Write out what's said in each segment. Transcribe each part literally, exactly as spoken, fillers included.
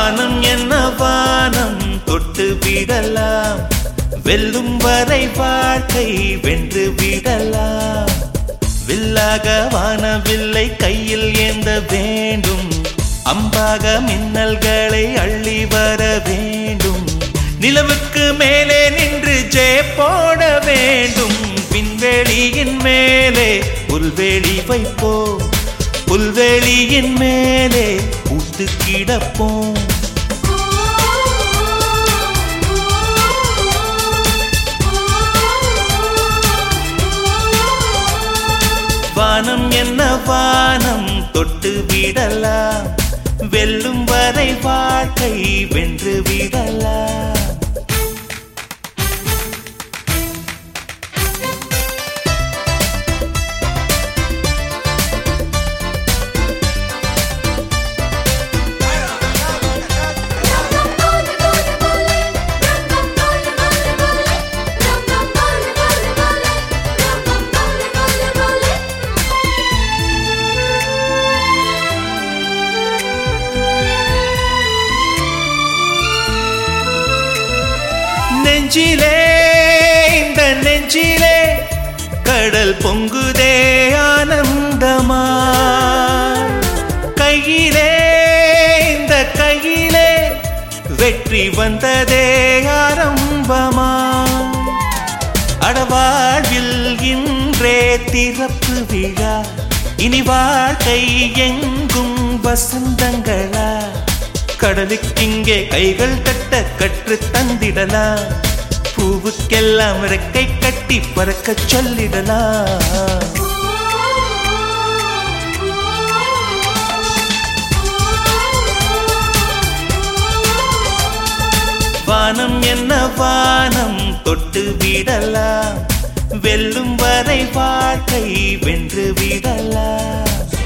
வானம் என்ன வானம் தொட்டு விடலாம், வெல்லும் வரை வாழ்க்கை வென்று விடலாம். வில்லாக வானவில்லை கையில் ஏந்த வேண்டும், அம்பாக மின்னல்களை அள்ளி வர வேண்டும். நிலவுக்கு மேலே நின்று ஜெய போட வேண்டும். விண்வெளியின் மேலே புல்வெளி வைப்போம், புல்வெளியின் மேலே பூத்து கிடப்போம். வானம் என்ன வானம் தொட்டு விடலாம், வெல்லும் வரை வாழ்க்கை வென்று விடலாம். நெஞ்சிலே இந்த நெஞ்சிலே கடல் பொங்குதே ஆனந்தமா, கையிலே இந்த கையிலே வெற்றி வந்ததே ஆரம்பமா. அடவாழ்வில் இன்றே திறப்பு விழா, இனி வாழ்க்கை எங்கும் வசந்தங்களா. கடலுக்கிங்கே கைகள் தட்ட கற்று தந்திடலாம், பூவுக்கெல்லாம் ரெக்கை கட்டி பறக்க சொல்லிடலாம். வானம் என்ன வானம் தொட்டு விடலாம், வெல்லும் வரை வாழ்க்கை வென்று விடலாம்.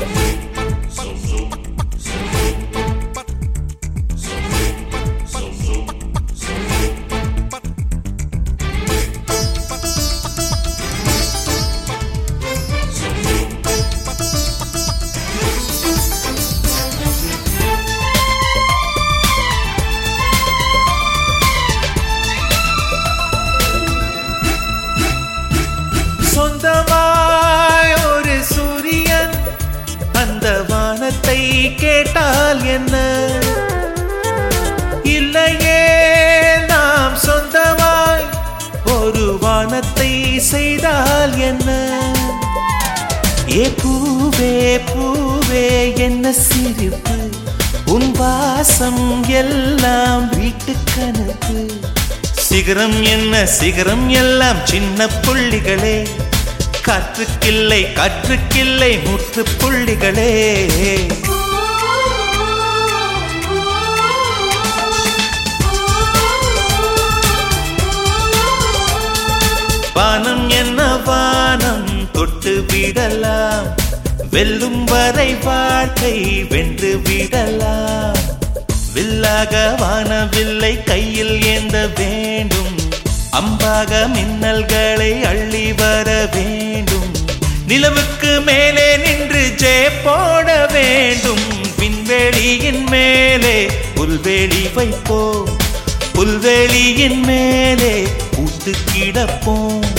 சொந்தமாய் ஒரு சூரியன் அந்த வானத்தை கேட்டால் என்ன, இல்லையே நாம் சொந்தமாய் ஒரு வானத்தை செய்தால் என்ன. ஏ பூவே பூவே என்ன சிரிப்பு, உன் வாசம் எல்லாம் வீட்டு கனவு. சிகரம் என்ன சிகரம் எல்லாம் சின்ன புள்ளிகளே, காற்றுக்கில்லை காற்றுக்கில்லை முற்று புள்ளிகளே. வானம் என்ன வானம் தொட்டு விடலாம், வெல்லும் வரை வாழ்க்கை வென்று விடலாம். வில்லாக வானவில்லை கையில் ஏந்த வேண்டும், அம்பாக மின்னல்களை அள்ளி வர வேண்டும். நிலவுக்கு மேலே நின்று ஜெய போட வேண்டும். விண்வெளியின் மேலே புல்வெளி வைப்போம், புல்வெளியின் மேலே பூத்து கிடப்போம்.